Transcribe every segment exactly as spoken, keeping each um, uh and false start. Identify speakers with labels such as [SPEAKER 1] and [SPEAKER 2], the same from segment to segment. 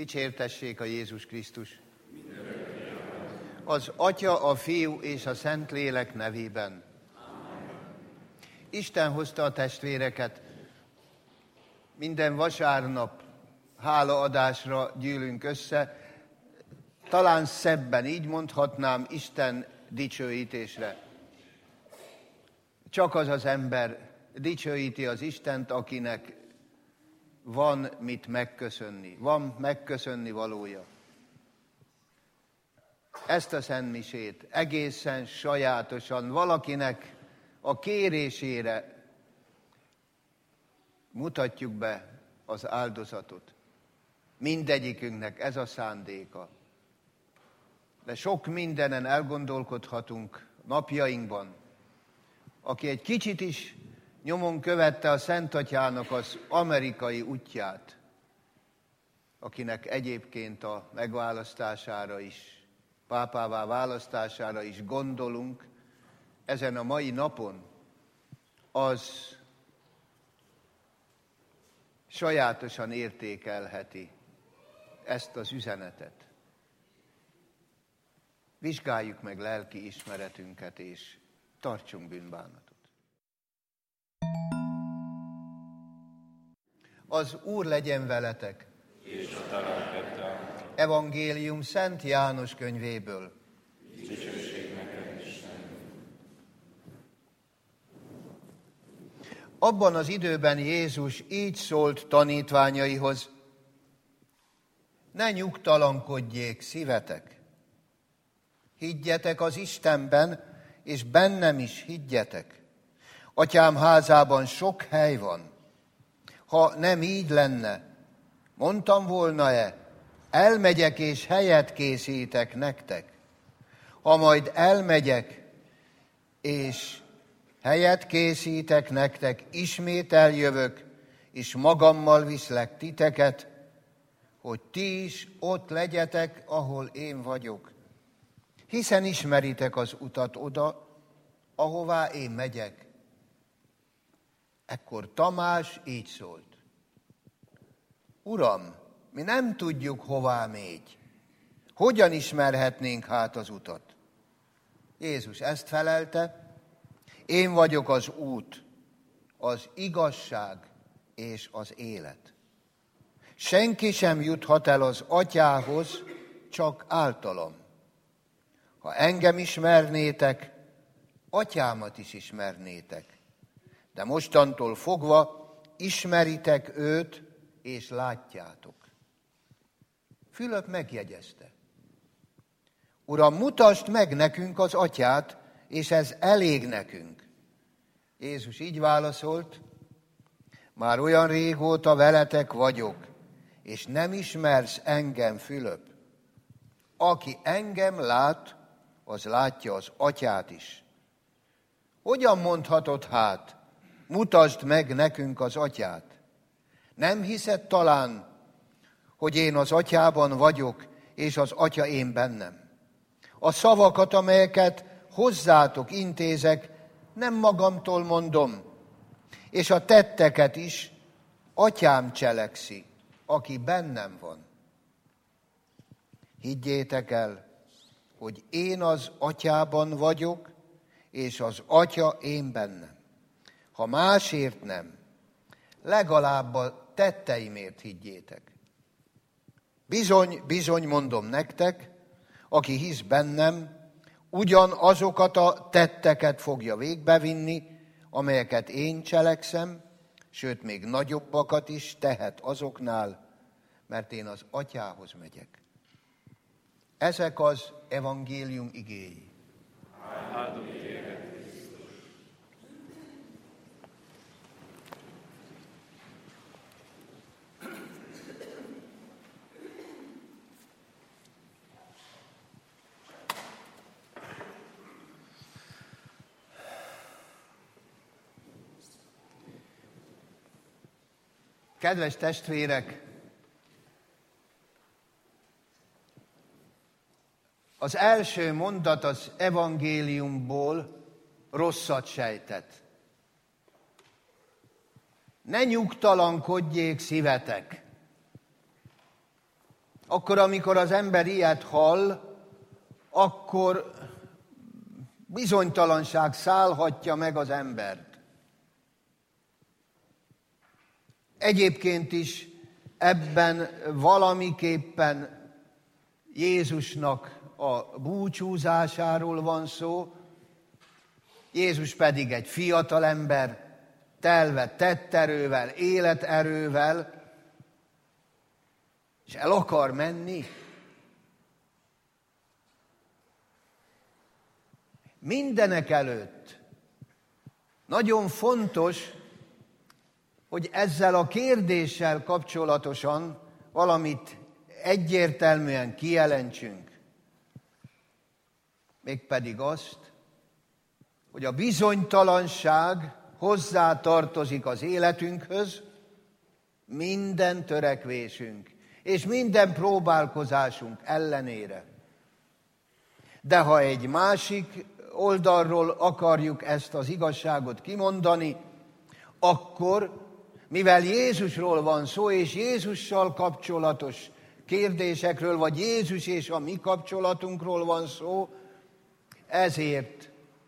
[SPEAKER 1] Dicsértessék a Jézus Krisztus! Az Atya, a Fiú és a Szentlélek nevében. Isten hozta a testvéreket. Minden vasárnap hálaadásra gyűlünk össze. Talán szebben így mondhatnám, Isten dicsőítésre. Csak az az ember dicsőíti az Istent, akinek van mit megköszönni. Van megköszönni valója. Ezt a szentmisét egészen sajátosan valakinek a kérésére mutatjuk be az áldozatot. Mindegyikünknek ez a szándéka. De sok mindenen elgondolkodhatunk napjainkban. Aki egy kicsit is nyomon követte a Szent Atyának az amerikai útját, akinek egyébként a megválasztására is, pápává választására is gondolunk, ezen a mai napon, az sajátosan értékelheti ezt az üzenetet. Vizsgáljuk meg lelki ismeretünket, és tartsunk bűnbánatot. Az Úr legyen veletek!
[SPEAKER 2] És a találkeddel.
[SPEAKER 1] Evangélium Szent János könyvéből.
[SPEAKER 2] Dicsőség neked, Isten!
[SPEAKER 1] Abban az időben Jézus így szólt tanítványaihoz: ne nyugtalankodjék szívetek. Higgyetek az Istenben, és bennem is higgyetek. Atyám házában sok hely van. Ha nem így lenne, mondtam volna-e, elmegyek és helyet készítek nektek. Ha majd elmegyek és helyet készítek nektek, ismét eljövök, és magammal viszlek titeket, hogy ti is ott legyetek, ahol én vagyok. Hiszen ismeritek az utat oda, ahová én megyek. Ekkor Tamás így szólt: Uram, mi nem tudjuk, hová mégy. Hogyan ismerhetnénk hát az utat? Jézus ezt felelte: én vagyok az út, az igazság és az élet. Senki sem juthat el az Atyához, csak általam. Ha engem ismernétek, Atyámat is ismernétek. De mostantól fogva ismeritek őt, és látjátok. Fülöp megjegyezte: Uram, mutasd meg nekünk az Atyát, és ez elég nekünk. Jézus így válaszolt: már olyan régóta veletek vagyok, és nem ismersz engem, Fülöp. Aki engem lát, az látja az Atyát is. Hogyan mondhatod hát, mutasd meg nekünk az Atyát? Nem hiszed talán, hogy én az Atyában vagyok, és az Atya én bennem? A szavakat, amelyeket hozzátok intézek, nem magamtól mondom, és a tetteket is Atyám cselekszi, aki bennem van. Higgyétek el, hogy én az Atyában vagyok, és az Atya én bennem. Ha másért nem, legalább a tetteimért higgyétek. Bizony, bizony mondom nektek, aki hisz bennem, ugyanazokat a tetteket fogja végbevinni, amelyeket én cselekszem, sőt, még nagyobbakat is tehet azoknál, mert én az Atyához megyek. Ezek az evangélium igéi.
[SPEAKER 2] Áldunk téged, Krisztus!
[SPEAKER 1] Kedves testvérek, az első mondat az evangéliumból rosszat sejtett. Ne nyugtalankodjék szívetek. akkor, amikor az ember ilyet hall, akkor bizonytalanság szállhatja meg az embert. Egyébként is ebben valamiképpen Jézusnak a búcsúzásáról van szó, Jézus pedig egy fiatalember, telve tetterővel, életerővel, és el akar menni. Mindenek előtt nagyon fontos, hogy ezzel a kérdéssel kapcsolatosan valamit egyértelműen kijelentsünk. Mégpedig azt, hogy a bizonytalanság hozzá tartozik az életünkhöz, minden törekvésünk és minden próbálkozásunk ellenére. De ha egy másik oldalról akarjuk ezt az igazságot kimondani, akkor, mivel Jézusról van szó, és Jézussal kapcsolatos kérdésekről, vagy Jézus és a mi kapcsolatunkról van szó, ezért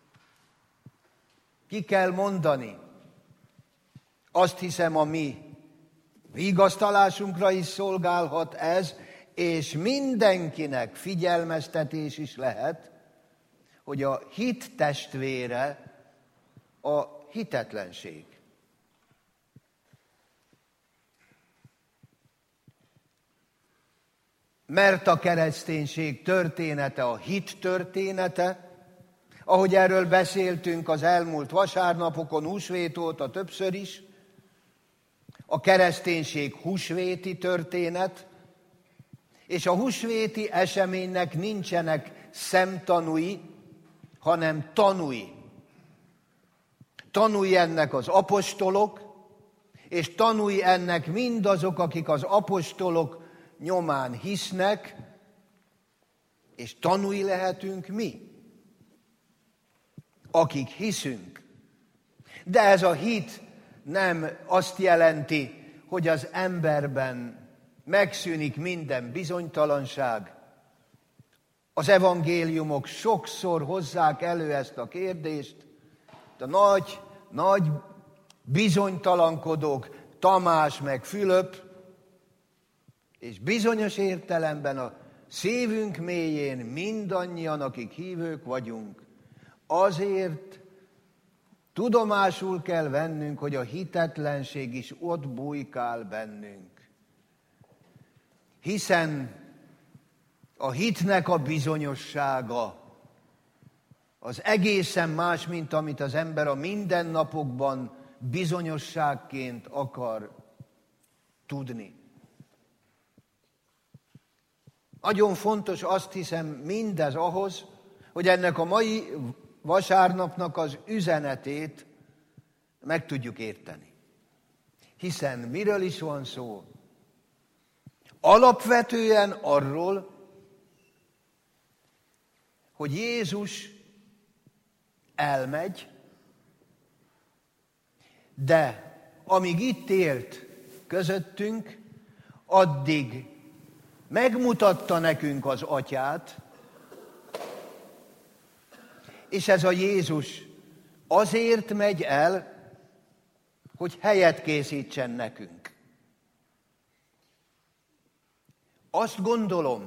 [SPEAKER 1] ki kell mondani. Azt hiszem, a mi vigasztalásunkra is szolgálhat ez, és mindenkinek figyelmeztetés is lehet, hogy a hit testvére a hitetlenség. Mert a kereszténység története a hit története, ahogy erről beszéltünk az elmúlt vasárnapokon, húsvét óta többször is, a kereszténység húsvéti történet, és a húsvéti eseménynek nincsenek szemtanúi, hanem tanúi. Tanúi ennek az apostolok, és tanúi ennek mindazok, akik az apostolok nyomán hisznek, és tanúi lehetünk mi, akik hiszünk. De ez a hit nem azt jelenti, hogy az emberben megszűnik minden bizonytalanság. Az evangéliumok sokszor hozzák elő ezt a kérdést. A nagy, nagy bizonytalankodók, Tamás meg Fülöp, és bizonyos értelemben a szívünk mélyén mindannyian, akik hívők vagyunk, azért tudomásul kell vennünk, hogy a hitetlenség is ott bujkál bennünk. Hiszen a hitnek a bizonyossága az egészen más, mint amit az ember a mindennapokban bizonyosságként akar tudni. Nagyon fontos, azt hiszem, mindez ahhoz, hogy ennek a mai vasárnapnak az üzenetét meg tudjuk érteni. Hiszen miről is van szó? Alapvetően arról, hogy Jézus elmegy, de amíg itt élt közöttünk, addig megmutatta nekünk az Atyát, és ez a Jézus azért megy el, hogy helyet készítsen nekünk. Azt gondolom,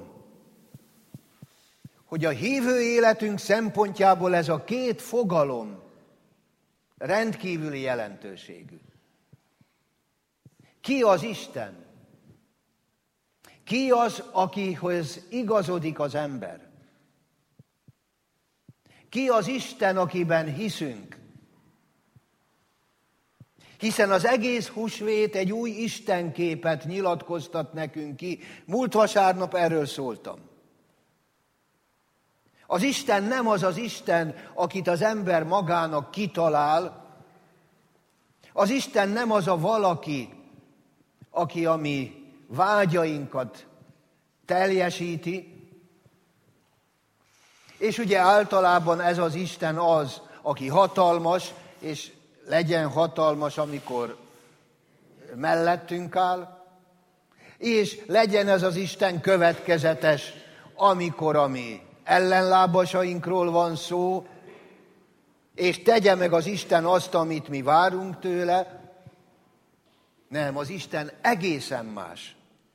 [SPEAKER 1] hogy a hívő életünk szempontjából ez a két fogalom rendkívüli jelentőségű. Ki az Isten? Ki az, akihez igazodik az ember? Ki az Isten, akiben hiszünk? Hiszen az egész húsvét egy új istenképet nyilatkoztat nekünk ki. Múlt vasárnap erről szóltam. Az Isten nem az az Isten, akit az ember magának kitalál. Az Isten nem az a valaki, aki a mi vágyainkat teljesíti. És ugye általában ez az Isten az, aki hatalmas, és legyen hatalmas, amikor mellettünk áll. És legyen ez az Isten következetes, amikor a mi ellenlábasainkról van szó, és tegye meg az Isten azt, amit mi várunk tőle. Nem, az Isten egészen más.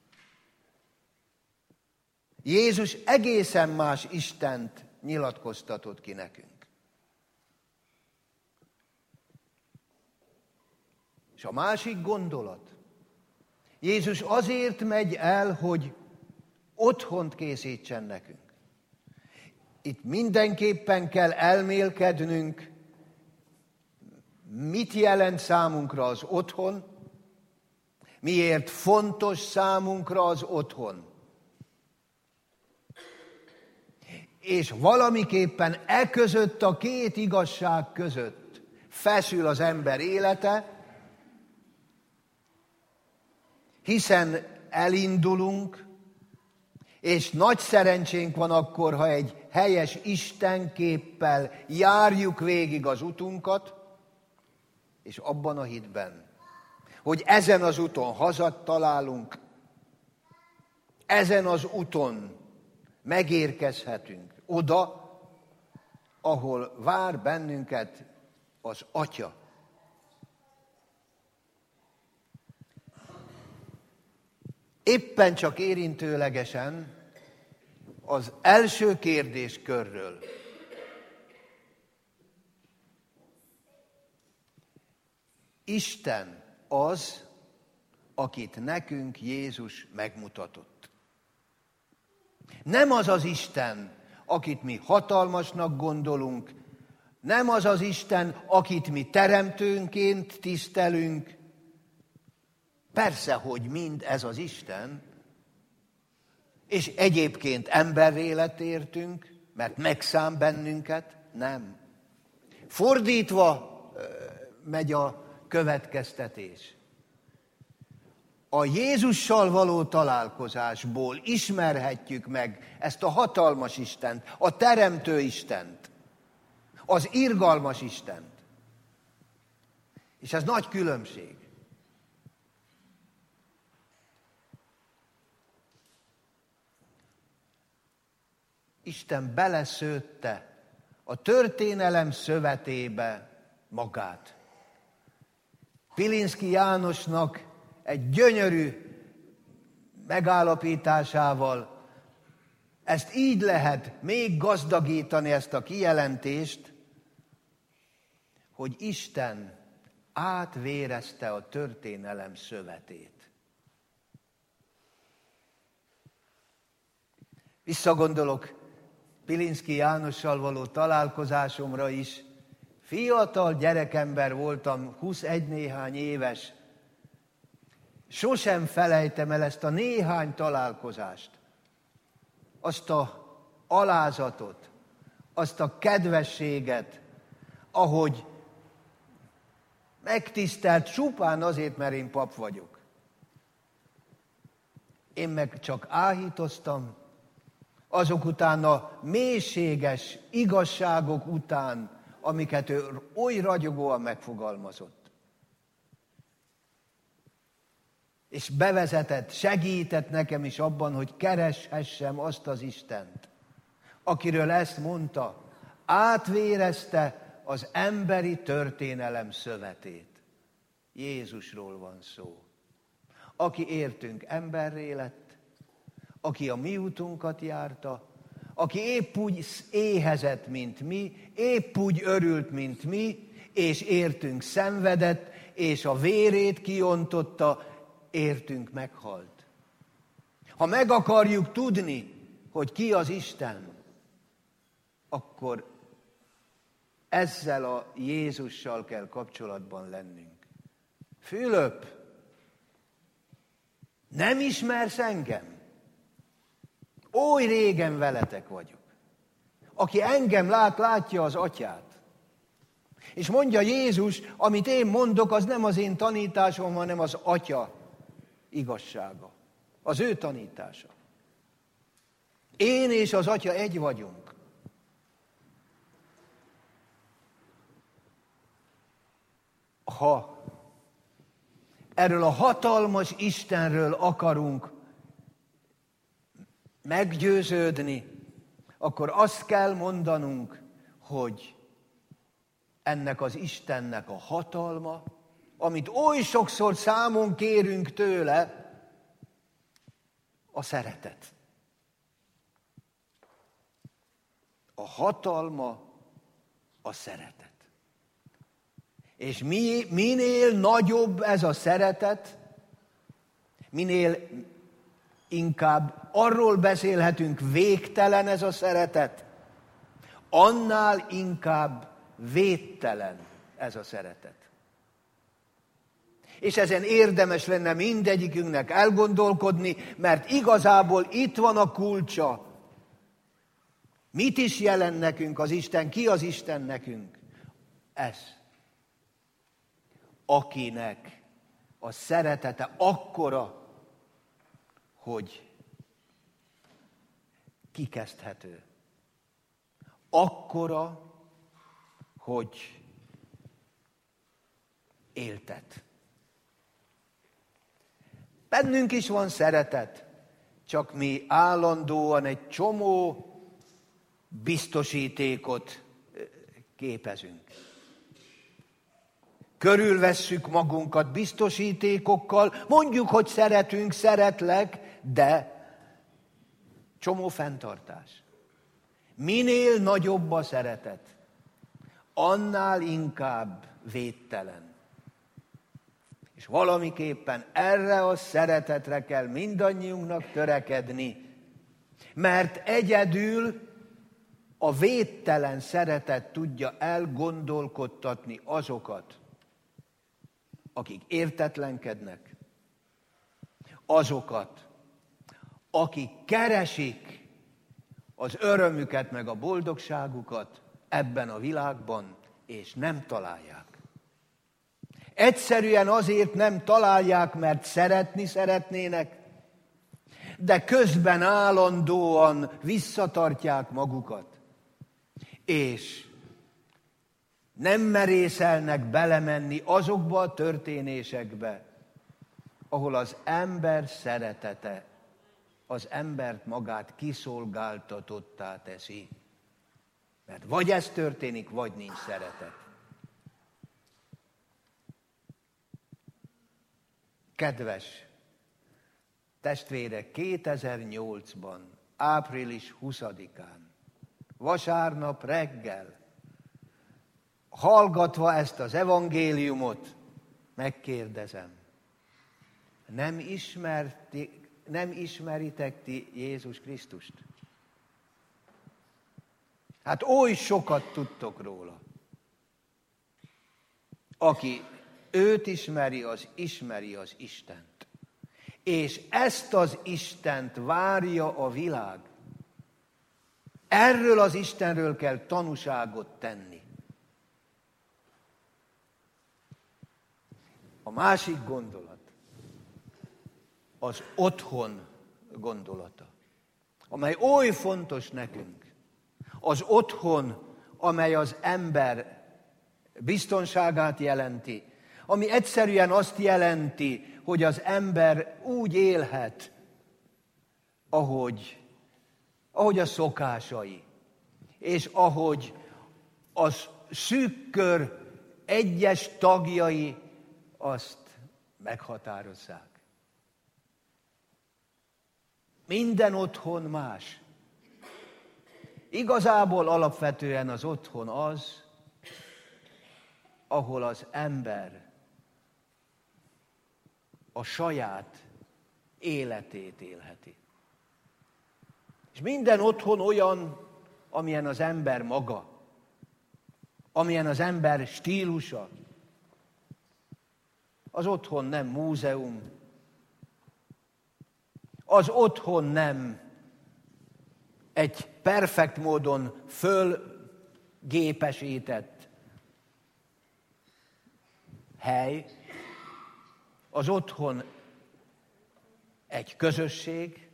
[SPEAKER 1] Jézus egészen más Istent nyilatkoztatott ki nekünk. És a másik gondolat. Jézus azért megy el, hogy otthont készítsen nekünk. Itt mindenképpen kell elmélkednünk, mit jelent számunkra az otthon, miért fontos számunkra az otthon. És valamiképpen e között, a két igazság között feszül az ember élete, hiszen elindulunk, és nagy szerencsénk van akkor, ha egy helyes istenképpel járjuk végig az utunkat, és abban a hitben, hogy ezen az úton hazat találunk, ezen az úton megérkezhetünk oda, ahol vár bennünket az Atya. Éppen csak érintőlegesen az első kérdéskörről. Isten az, akit nekünk Jézus megmutatott. Nem az az Isten, akit mi hatalmasnak gondolunk, nem az az Isten, akit mi teremtőnként tisztelünk. Persze, hogy mind ez az Isten, és egyébként emberré lett értünk, mert megszám bennünket, nem. Fordítva megy a következtetés. A Jézussal való találkozásból ismerhetjük meg ezt a hatalmas Istent, a teremtő Istent, az irgalmas Istent. És ez nagy különbség. Isten beleszőtte a történelem szövetébe magát. Pilinszky Jánosnak egy gyönyörű megállapításával ezt így lehet még gazdagítani, ezt a kijelentést, hogy Isten átvérezte a történelem szövetét. Visszagondolok Pilinszky Jánossal való találkozásomra is. Fiatal gyerekember voltam, huszegy néhány éves. Sosem felejtem el ezt a néhány találkozást. Azt a alázatot, azt a kedvességet, ahogy megtisztelt csupán azért, mert én pap vagyok. Én meg csak áhítoztam, azok után a mélységes igazságok után, amiket ő oly ragyogóan megfogalmazott. És bevezetett, segített nekem is abban, hogy kereshessem azt az Istent, akiről ezt mondta, átvérezte az emberi történelem szövetét. Jézusról van szó. Aki értünk emberré lett, aki a mi utunkat járta, aki épp úgy éhezett, mint mi, épp úgy örült, mint mi, és értünk szenvedett, és a vérét kiontotta, értünk meghalt. Ha meg akarjuk tudni, hogy ki az Isten, akkor ezzel a Jézussal kell kapcsolatban lennünk. Fülöp, nem ismersz engem? Oly régen veletek vagyok. Aki engem lát, látja az Atyát. És mondja Jézus, amit én mondok, az nem az én tanításom, hanem az Atya igazsága. Az ő tanítása. Én és az Atya egy vagyunk. Ha erről a hatalmas Istenről akarunk meggyőződni, akkor azt kell mondanunk, hogy ennek az Istennek a hatalma, amit oly sokszor számon kérünk tőle, a szeretet. A hatalma a szeretet. És mi, minél nagyobb ez a szeretet, minél inkább arról beszélhetünk, végtelen ez a szeretet, annál inkább védtelen ez a szeretet. És ezen érdemes lenne mindegyikünknek elgondolkodni, mert igazából itt van a kulcsa. Mit is jelent nekünk az Isten? Ki az Isten nekünk? Ez. Akinek a szeretete akkora, hogy kikezdhető. Akkora, hogy éltet. Bennünk is van szeretet, csak mi állandóan egy csomó biztosítékot képezünk. Körülvesszük magunkat biztosítékokkal, mondjuk, hogy szeretünk, szeretlek, de csomó fenntartás. Minél nagyobb a szeretet, annál inkább védtelen. És valamiképpen erre a szeretetre kell mindannyiunknak törekedni, mert egyedül a védtelen szeretet tudja elgondolkodtatni azokat, akik értetlenkednek, azokat, akik keresik az örömüket meg a boldogságukat ebben a világban, és nem találják. Egyszerűen azért nem találják, mert szeretni szeretnének, de közben állandóan visszatartják magukat, és nem merészelnek belemenni azokba a történésekbe, ahol az ember szeretete az embert magát kiszolgáltatottá teszi. Mert vagy ez történik, vagy nincs szeretet. Kedves testvérek, kétezer-nyolcban, április huszadikán, vasárnap reggel, hallgatva ezt az evangéliumot, megkérdezem, nem, ismerti, nem ismeritek ti Jézus Krisztust? Hát oly sokat tudtok róla. Aki őt ismeri, az ismeri az Istent. És ezt az Istent várja a világ. Erről az Istenről kell tanúságot tenni. A másik gondolat az otthon gondolata, amely oly fontos nekünk. Az otthon, amely az ember biztonságát jelenti, ami egyszerűen azt jelenti, hogy az ember úgy élhet, ahogy, ahogy a szokásai, és ahogy az szűk kör egyes tagjai azt meghatározzák. Minden otthon más. Igazából alapvetően az otthon az, ahol az ember a saját életét élheti. És minden otthon olyan, amilyen az ember maga, amilyen az ember stílusa. Az otthon nem múzeum, az otthon nem egy perfekt módon fölgépesített hely, az otthon egy közösség,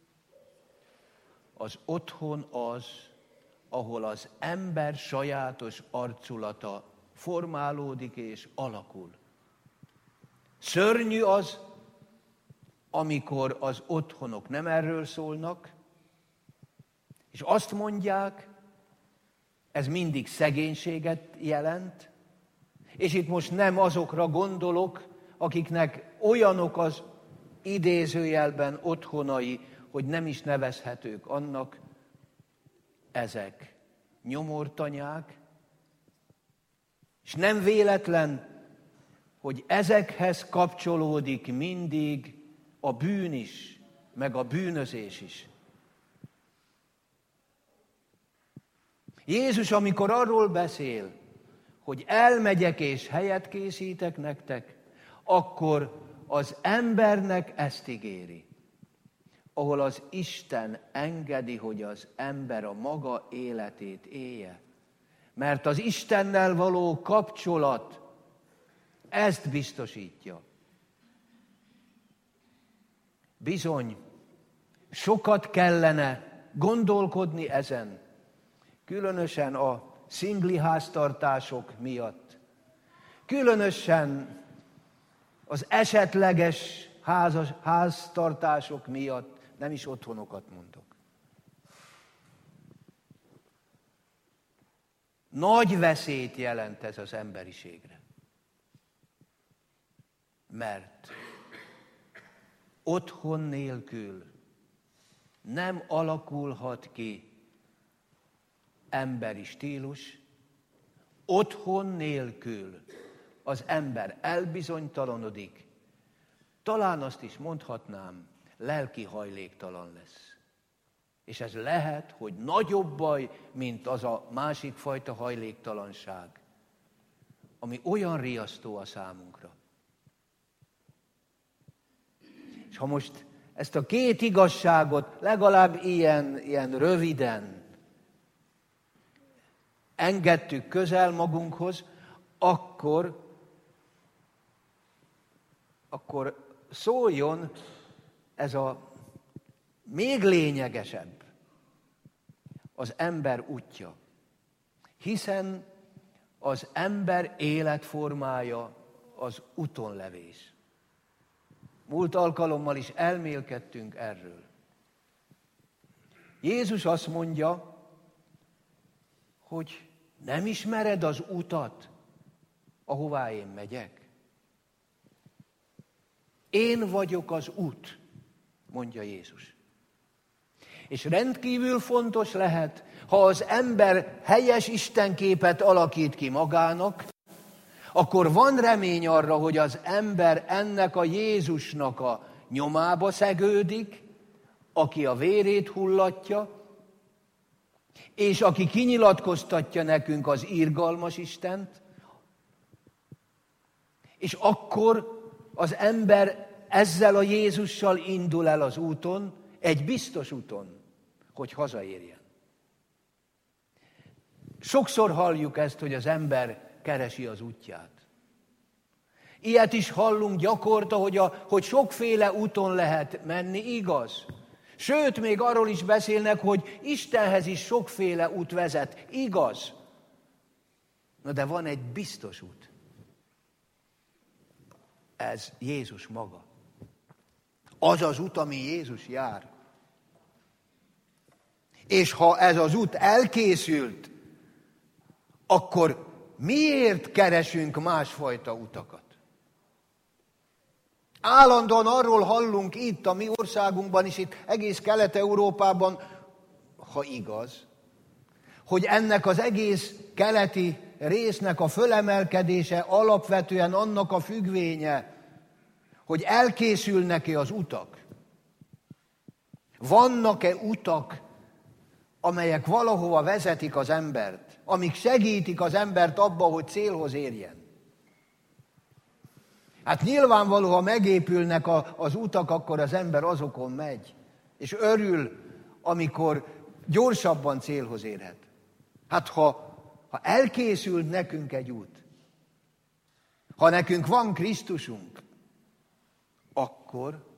[SPEAKER 1] az otthon az, ahol az ember sajátos arculata formálódik és alakul. Szörnyű az, amikor az otthonok nem erről szólnak, és azt mondják, ez mindig szegénységet jelent, és itt most nem azokra gondolok, akiknek olyanok az idézőjelben otthonai, hogy nem is nevezhetők annak, ezek nyomortanyák, és nem véletlen, hogy ezekhez kapcsolódik mindig a bűn is, meg a bűnözés is. Jézus, amikor arról beszél, hogy elmegyek és helyet készítek nektek, akkor az embernek ezt ígéri, ahol az Isten engedi, hogy az ember a maga életét élje. Mert az Istennel való kapcsolat ezt biztosítja. Bizony, sokat kellene gondolkodni ezen, különösen a szingli háztartások miatt, különösen az esetleges házas, háztartások miatt, nem is otthonokat mondok. Nagy veszélyt jelent ez az emberiségre. Mert otthon nélkül nem alakulhat ki emberi stílus, otthon nélkül az ember elbizonytalanodik, talán azt is mondhatnám, lelki hajléktalan lesz. És ez lehet, hogy nagyobb baj, mint az a másik fajta hajléktalanság, ami olyan riasztó a számunkra. És ha most ezt a két igazságot legalább ilyen, ilyen röviden engedtük közel magunkhoz, akkor, akkor szóljon ez a még lényegesebb, az ember útja. Hiszen az ember életformája az útonlevés. Múlt alkalommal is elmélkedtünk erről. Jézus azt mondja, hogy nem ismered az utat, ahová én megyek. Én vagyok az út, mondja Jézus. És rendkívül fontos lehet, ha az ember helyes istenképet alakít ki magának, akkor van remény arra, hogy az ember ennek a Jézusnak a nyomába szegődik, aki a vérét hullatja, és aki kinyilatkoztatja nekünk az irgalmas Istent, és akkor az ember ezzel a Jézussal indul el az úton, egy biztos úton, hogy hazaérjen. Sokszor halljuk ezt, hogy az ember keresi az útját. Ilyet is hallunk gyakorta, hogy, a, hogy sokféle úton lehet menni, igaz? Sőt, még arról is beszélnek, hogy Istenhez is sokféle út vezet, igaz? Na de van egy biztos út. Ez Jézus maga. Az az út, ami Jézus jár. És ha ez az út elkészült, akkor miért keresünk másfajta utakat? Állandóan arról hallunk itt, a mi országunkban is, itt egész Kelet-Európában, ha igaz, hogy ennek az egész keleti résznek a fölemelkedése alapvetően annak a függvénye, hogy elkészülnek-e az utak. Vannak-e utak, amelyek valahova vezetik az embert, amik segítik az embert abba, hogy célhoz érjen. Hát nyilvánvaló, ha megépülnek a, az utak, akkor az ember azokon megy, és örül, amikor gyorsabban célhoz érhet. Hát ha, ha elkészült nekünk egy út, ha nekünk van Krisztusunk, akkor,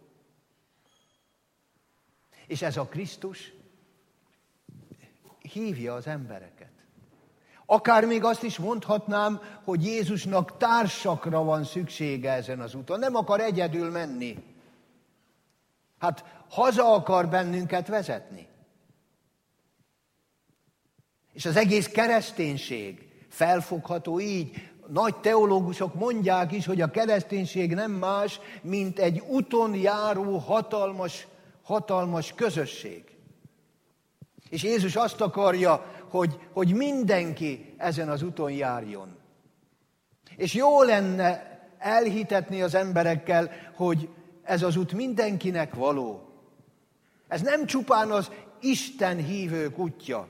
[SPEAKER 1] és ez a Krisztus hívja az embereket. Akár még azt is mondhatnám, hogy Jézusnak társakra van szüksége ezen az úton. Nem akar egyedül menni. Hát haza akar bennünket vezetni. És az egész kereszténység felfogható így. Nagy teológusok mondják is, hogy a kereszténység nem más, mint egy úton járó hatalmas, hatalmas közösség. És Jézus azt akarja, hogy, hogy mindenki ezen az úton járjon. És jó lenne elhitetni az emberekkel, hogy ez az út mindenkinek való. Ez nem csupán az Isten hívők útja.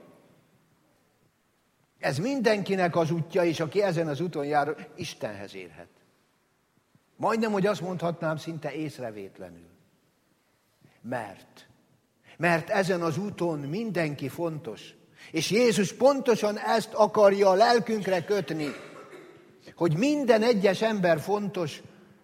[SPEAKER 1] Ez mindenkinek az útja, és aki ezen az úton jár, Istenhez érhet. Majdnem, hogy azt mondhatnám, szinte észrevétlenül. Mert, mert ezen az úton mindenki fontos. És Jézus pontosan ezt akarja a lelkünkre kötni, hogy minden egyes ember fontos.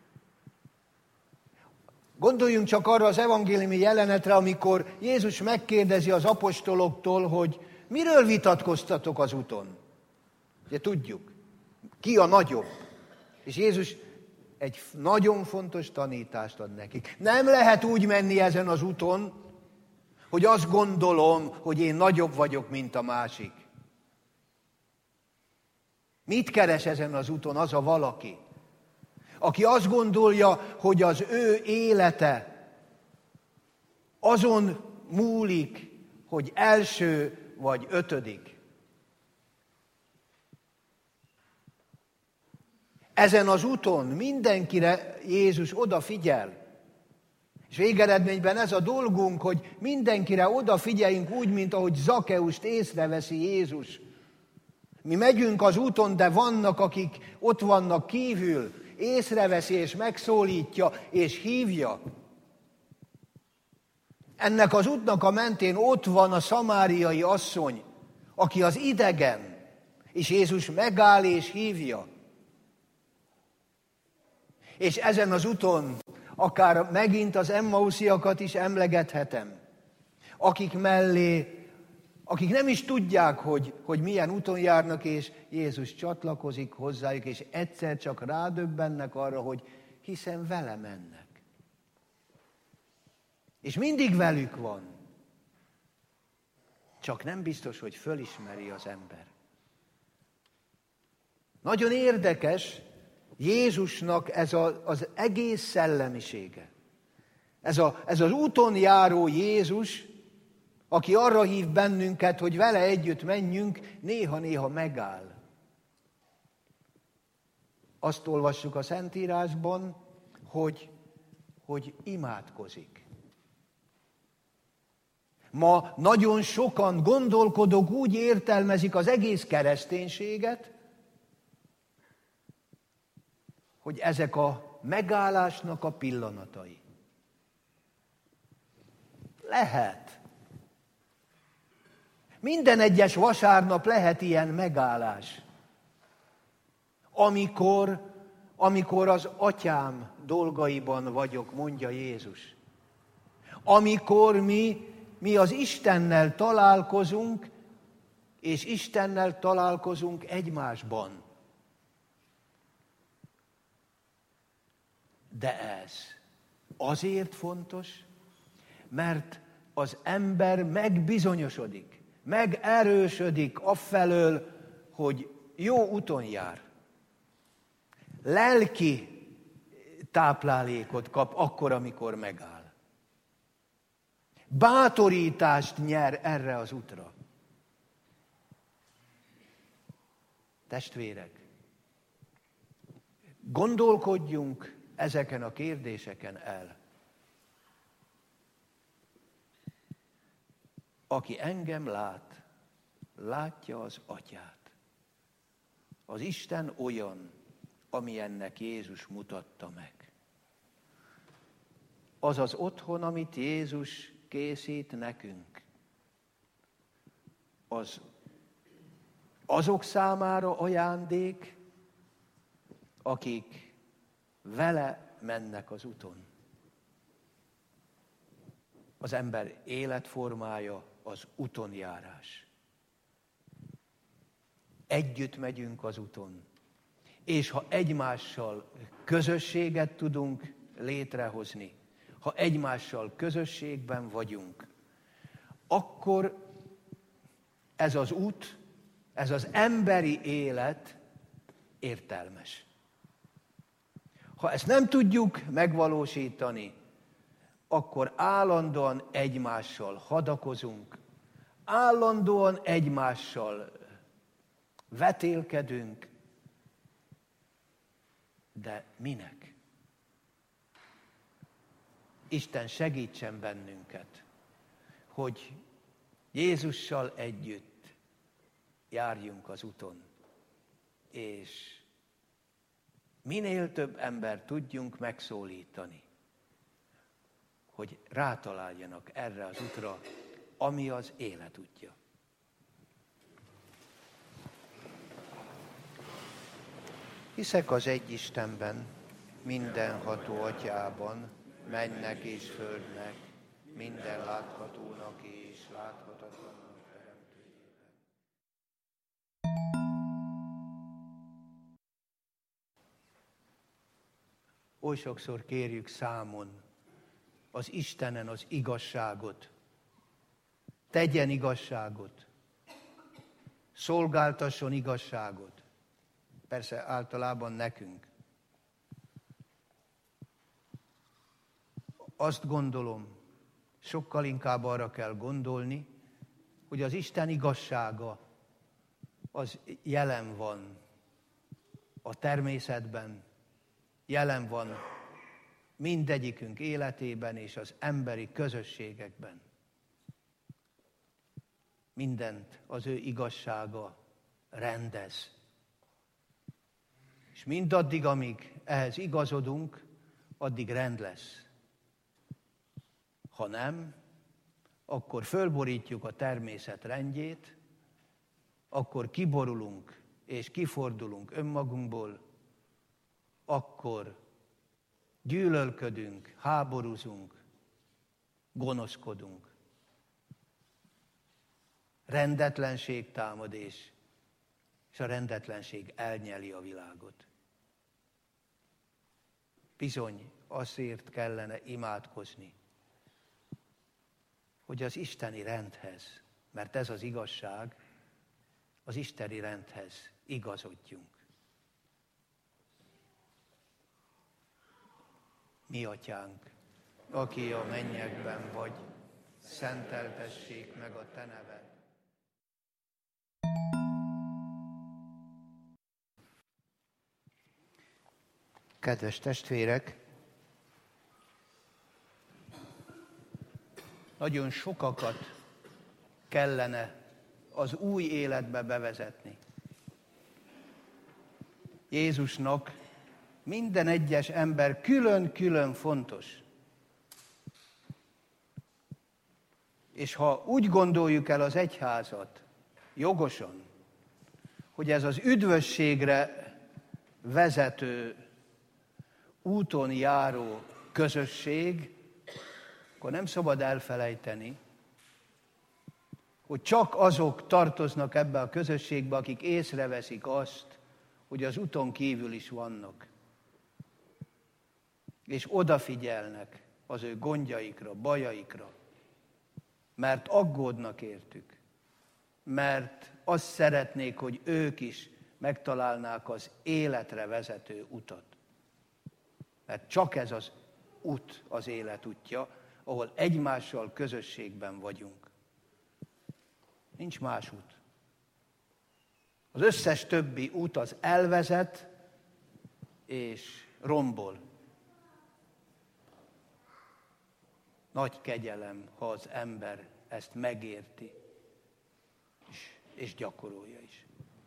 [SPEAKER 1] Gondoljunk csak arra az evangéliumi jelenetre, amikor Jézus megkérdezi az apostoloktól, hogy miről vitatkoztatok az úton? Ugye tudjuk, ki a nagyobb. És Jézus egy nagyon fontos tanítást ad nekik. Nem lehet úgy menni ezen az úton, hogy azt gondolom, hogy én nagyobb vagyok, mint a másik. Mit keres ezen az úton az a valaki, aki azt gondolja, hogy az ő élete azon múlik, hogy első vagy ötödik. Ezen az úton mindenkire Jézus odafigyel. És végeredményben ez a dolgunk, hogy mindenkire odafigyeljünk úgy, mint ahogy Zakkeust észreveszi Jézus. Mi megyünk az úton, de vannak, akik ott vannak kívül, észreveszi és megszólítja és hívja. Ennek az útnak a mentén ott van a szamáriai asszony, aki az idegen, és Jézus megáll és hívja. És ezen az úton akár megint az emmausziakat is emlegethetem, akik mellé, akik nem is tudják, hogy, hogy milyen úton járnak, és Jézus csatlakozik hozzájuk, és egyszer csak rádöbbennek arra, hogy hiszen vele mennek. És mindig velük van. Csak nem biztos, hogy fölismeri az ember. Nagyon érdekes Jézusnak ez a, az egész szellemisége. Ez, a, ez az úton járó Jézus, aki arra hív bennünket, hogy vele együtt menjünk, néha-néha megáll. Azt olvassuk a Szentírásban, hogy, hogy imádkozik. Ma nagyon sokan gondolkodók úgy értelmezik az egész kereszténységet, hogy ezek a megállásnak a pillanatai. Lehet. Minden egyes vasárnap lehet ilyen megállás. Amikor, amikor az atyám dolgaiban vagyok, mondja Jézus. Amikor mi, mi az Istennel találkozunk, és Istennel találkozunk egymásban. De ez azért fontos, mert az ember megbizonyosodik, megerősödik afelől, hogy jó úton jár. Lelki táplálékot kap akkor, amikor megáll. Bátorítást nyer erre az útra. Testvérek, gondolkodjunk ezeken a kérdéseken el. Aki engem lát, látja az Atyát. Az Isten olyan, amilyennek Jézus mutatta meg. Az az otthon, amit Jézus készít nekünk, az azok számára ajándék, akik vele mennek az úton. Az ember életformája az utonjárás. együtt megyünk az úton, és ha egymással közösséget tudunk létrehozni, ha egymással közösségben vagyunk, akkor ez az út, ez az emberi élet értelmes. Ha ezt nem tudjuk megvalósítani, akkor állandóan egymással hadakozunk, állandóan egymással vetélkedünk, de minek? Isten segítsen bennünket, hogy Jézussal együtt járjunk az úton, és minél több embert tudjunk megszólítani, hogy rátaláljanak erre az útra, ami az élet útja. Hiszek az egy Istenben, mindenható Atyában, mennek és földnek, minden láthatónak és láthatatlannak teremtőjében. Oly sokszor kérjük számon az Istenen az igazságot, tegyen igazságot, szolgáltasson igazságot. Persze általában nekünk. Azt gondolom, sokkal inkább arra kell gondolni, hogy az Isten igazsága az jelen van a természetben, jelen van mindegyikünk életében és az emberi közösségekben. Mindent az ő igazsága rendez. És mindaddig, amíg ehhez igazodunk, addig rend lesz. Ha nem, akkor fölborítjuk a természet rendjét, akkor kiborulunk és kifordulunk önmagunkból, akkor gyűlölködünk, háborúzunk, gonoszkodunk. Rendetlenség támad, és, és a rendetlenség elnyeli a világot. Bizony, azért kellene imádkozni, hogy az isteni rendhez, mert ez az igazság, az isteni rendhez igazodjunk. Mi atyánk, aki a mennyekben vagy, szenteltessék meg a te neved. Kedves testvérek, nagyon sokakat kellene az új életbe bevezetni. Jézusnak minden egyes ember külön-külön fontos. És ha úgy gondoljuk el az egyházat, jogosan, hogy ez az üdvösségre vezető, úton járó közösség, akkor nem szabad elfelejteni, hogy csak azok tartoznak ebbe a közösségbe, akik észreveszik azt, hogy az úton kívül is vannak. És odafigyelnek az ő gondjaikra, bajaikra, mert aggódnak értük, mert azt szeretnék, hogy ők is megtalálnák az életre vezető utat. Mert csak ez az út az élet útja, ahol egymással közösségben vagyunk. Nincs más út. Az összes többi út az elvezet és rombol. Nagy kegyelem, ha az ember ezt megérti, és, és gyakorolja is.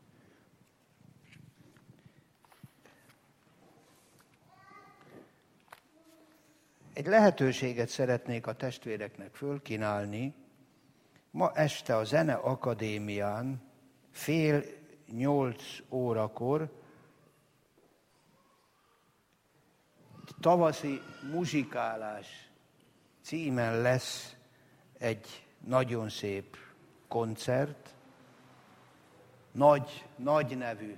[SPEAKER 1] Egy lehetőséget szeretnék a testvéreknek fölkínálni. Ma este a Zene Akadémián fél nyolc órakor tavaszi muzsikálás címen lesz egy nagyon szép koncert. nagy, nagy nevű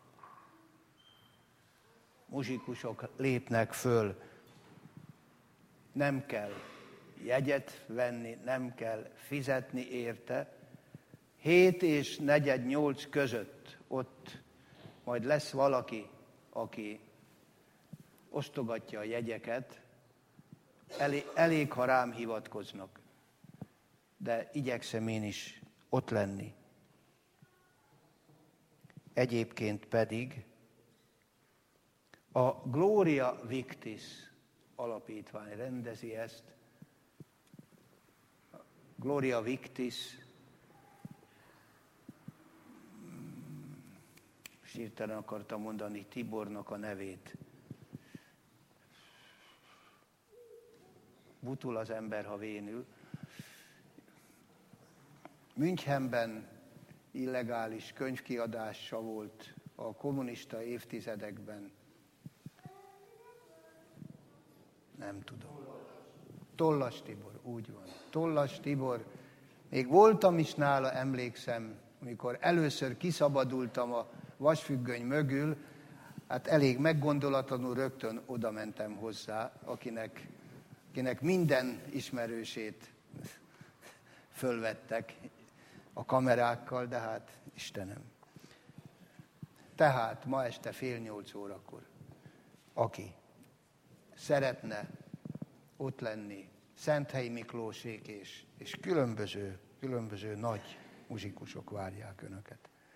[SPEAKER 1] muzsikusok lépnek föl. Nem kell jegyet venni, nem kell fizetni érte. Hét és negyed nyolc között ott majd lesz valaki, aki osztogatja a jegyeket. Elég, elég, ha rám hivatkoznak, de igyekszem én is ott lenni. Egyébként pedig a Gloria Victis alapítvány rendezi ezt. Gloria Victis, hirtelen akartam mondani Tibornak a nevét. Butul az ember, ha vénül. Münchenben illegális könyvkiadása volt a kommunista évtizedekben. Nem tudom. Tollas Tibor, úgy van. Tollas Tibor. Még voltam is nála, emlékszem, amikor először kiszabadultam a vasfüggöny mögül, hát elég meggondolatlanul rögtön oda mentem hozzá, akinek, akinek minden ismerősét fölvettek a kamerákkal, de hát Istenem. Tehát ma este fél nyolc órakor, aki szeretne ott lenni, Szenthelyi Miklósék és, és különböző, különböző nagy muzsikusok várják önöket.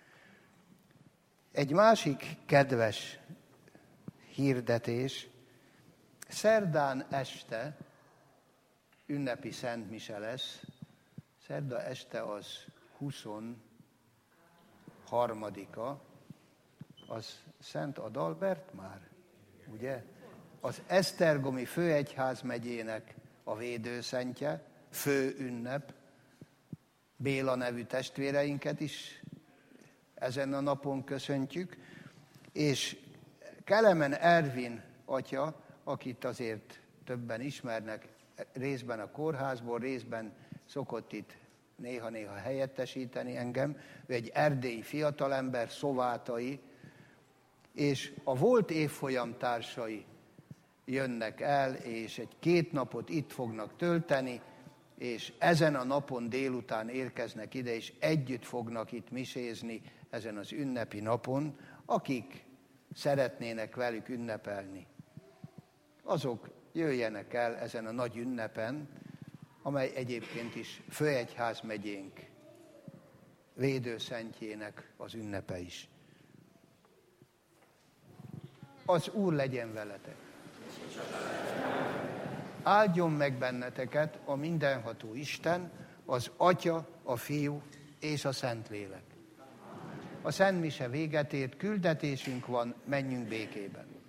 [SPEAKER 1] Egy másik kedves hirdetés, szerdán este ünnepi szentmise lesz, szerda este az huszonharmadika, az Szent Adalbert már, ugye? Az Esztergomi főegyházmegyének a védőszentje, fő ünnep, Béla nevű testvéreinket is ezen a napon köszöntjük, és Kelemen Ervin atya, akit azért többen ismernek, részben a kórházból, részben szokott itt néha-néha helyettesíteni engem, ő egy erdélyi fiatalember, szovátai, és a volt évfolyam társai jönnek el, és egy két napot itt fognak tölteni, és ezen a napon délután érkeznek ide, és együtt fognak itt misézni ezen az ünnepi napon, akik szeretnének velük ünnepelni. Azok jöjjenek el ezen a nagy ünnepen, amely egyébként is főegyházmegyénk védőszentjének az ünnepe is. Az Úr legyen veletek! Áldjon meg benneteket a mindenható Isten, az Atya, a Fiú és a Szentlélek. A szentmise véget ért, küldetésünk van, menjünk békében.